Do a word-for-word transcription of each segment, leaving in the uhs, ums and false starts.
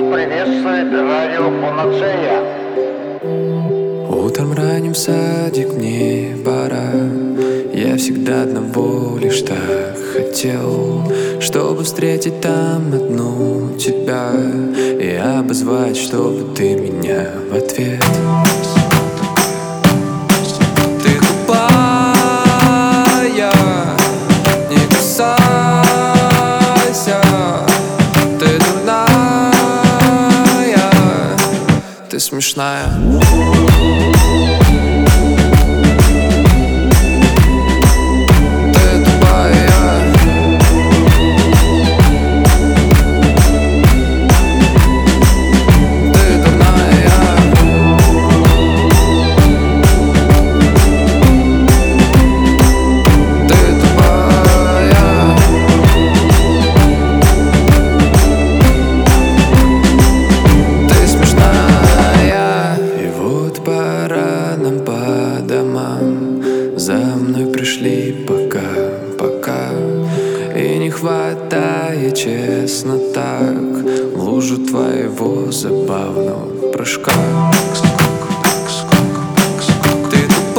приветствует радио Панацея. Утром ранним в садик мне пора. Я всегда одного лишь так хотел, чтобы встретить там одну тебя и обозвать, чтобы ты меня в ответ. Ты тупая, не касайся. Ты дурная, ты смешная. За мной пришли пока, пока. И не хватает, честно так, в лужу твоего забавного прыжка. Ты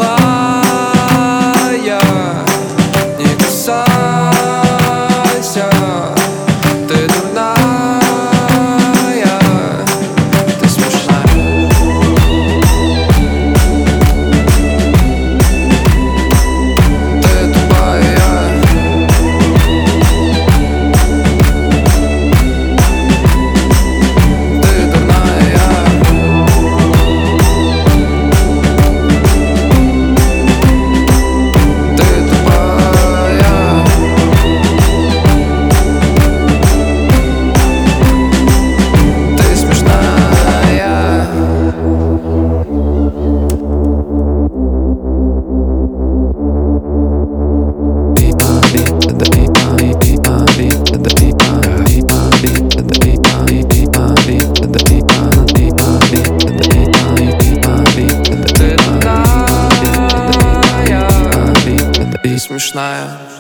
тупая, не касайся. Ты дурная, ты смешная. Смешная.